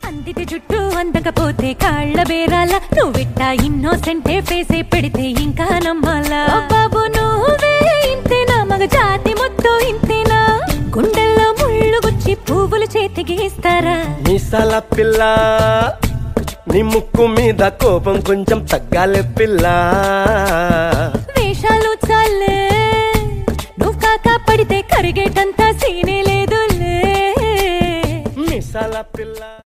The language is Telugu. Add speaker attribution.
Speaker 1: అందిటి జుట్టు అందకపోతే కాళ్ళ బేరాల నువ్విట్టా ఇన్నోసెంటే ఫేసే పెడితే ఇంకా నమ్మాలా బాబు నువ్వే ఇంతేనా మగ జాతి మొత్తం ఇంతేనా గుండెల్లో ముళ్ళు గుచ్చి పువ్వులు చేతికి ఇస్తారా
Speaker 2: మీసాల పిల్ల నీ ముక్కు మీద కోపం కొంచెం తగ్గాలే పిల్ల